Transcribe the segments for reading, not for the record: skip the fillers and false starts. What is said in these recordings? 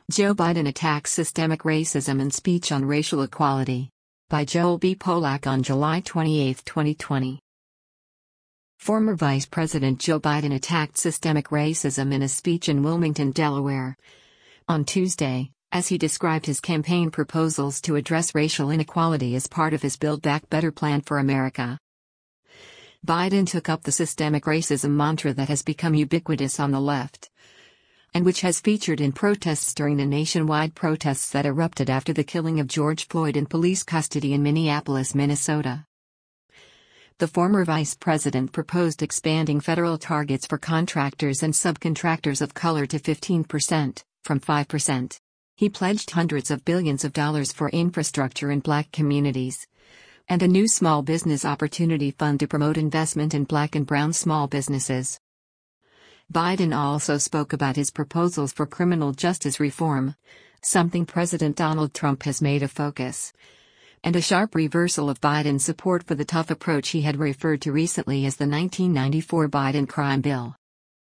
Joe Biden attacks systemic racism in speech on racial equality. By Joel B. Polak on July 28, 2020. Former Vice President Joe Biden attacked systemic racism in a speech in Wilmington, Delaware, on Tuesday, as he described his campaign proposals to address racial inequality as part of his Build Back Better plan for America. Biden took up the systemic racism mantra that has become ubiquitous on the left, and which has featured in protests during the nationwide protests that erupted after the killing of George Floyd in police custody in Minneapolis, Minnesota. The former vice president proposed expanding federal targets for contractors and subcontractors of color to 15%, from 5%. He pledged hundreds of billions of dollars for infrastructure in black communities, and a new small business opportunity fund to promote investment in black and brown small businesses. Biden also spoke about his proposals for criminal justice reform, something President Donald Trump has made a focus, and a sharp reversal of Biden's support for the tough approach he had referred to recently as the 1994 Biden crime bill.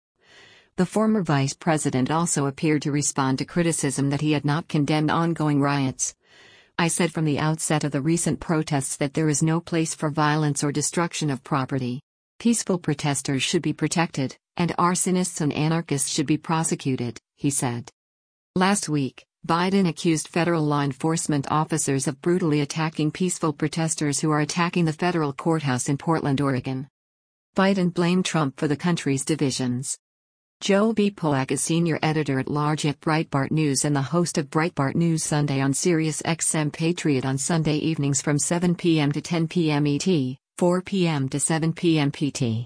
The former vice president also appeared to respond to criticism that he had not condemned ongoing riots. "I said from the outset of the recent protests that there is no place for violence or destruction of property. Peaceful protesters should be protected, and arsonists and anarchists should be prosecuted," he said. Last week, Biden accused federal law enforcement officers of brutally attacking peaceful protesters who are attacking the federal courthouse in Portland, Oregon. Biden blamed Trump for the country's divisions. Joel B. Polak is senior editor-at-large at Breitbart News and the host of Breitbart News Sunday on Sirius XM Patriot on Sunday evenings from 7 p.m. to 10 p.m. ET, 4 p.m. to 7 p.m. PT.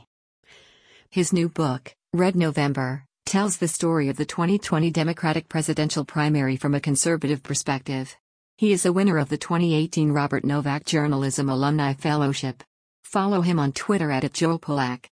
His new book, Red November, tells the story of the 2020 Democratic presidential primary from a conservative perspective. He is a winner of the 2018 Robert Novak Journalism Alumni Fellowship. Follow him on Twitter @JoelPolak.